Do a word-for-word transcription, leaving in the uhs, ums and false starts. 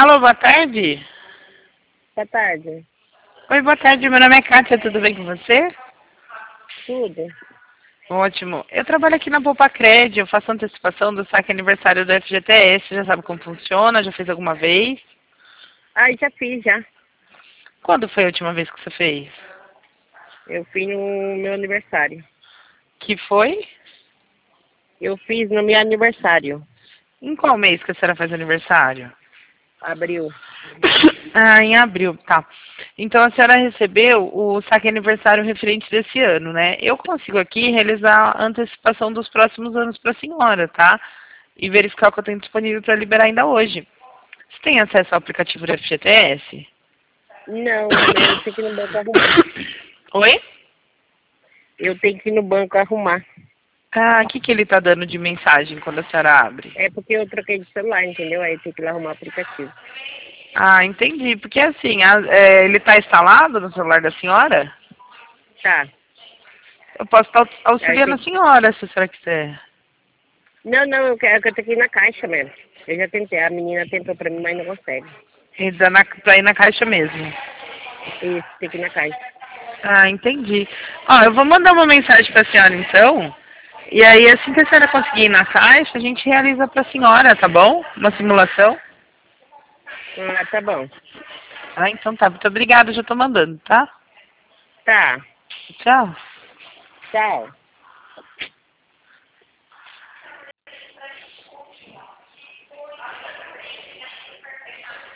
Alô, boa tarde. Boa tarde. Oi, boa tarde. Meu nome é Kátia, tudo bem com você? Tudo. Ótimo. Eu trabalho aqui na Poupacred, eu faço antecipação do saque aniversário do F G T S. Já sabe como funciona? Já fez alguma vez? Ah, já fiz, já. Quando foi a última vez que você fez? Eu fiz no meu aniversário. Que foi? Eu fiz no meu aniversário. Em qual mês que a senhora faz aniversário? Abril. Ah, em abril, tá. Então a senhora recebeu o saque aniversário referente desse ano, né? Eu consigo aqui realizar a antecipação dos próximos anos para a senhora, tá? E verificar o que eu tenho disponível para liberar ainda hoje. Você tem acesso ao aplicativo do F G T S? Não, eu tenho que ir no banco arrumar. Oi? Eu tenho que ir no banco arrumar. Ah, o que, que ele tá dando de mensagem quando a senhora abre? É porque eu troquei de celular, entendeu? Aí eu tenho que ir lá arrumar o aplicativo. Ah, entendi. Porque assim, a- é, ele está instalado no celular da senhora? Tá. Eu posso estar Aí auxiliando tem... a senhora, se a senhora quiser. Não, não, eu quero que eu tenho que ir na caixa mesmo. Eu já tentei, a menina tentou pra mim, mas não consegue. Ele dá na, pra ir na caixa mesmo. Isso, tem que ir na caixa. Ah, entendi. Ó, eu vou mandar uma mensagem para a senhora então. E aí, assim que a senhora conseguir ir na caixa, a gente realiza para a senhora, tá bom? Uma simulação. Ah, tá bom. Ah, então tá. Muito obrigada, já tô mandando, tá? Tá. Tchau. Tchau.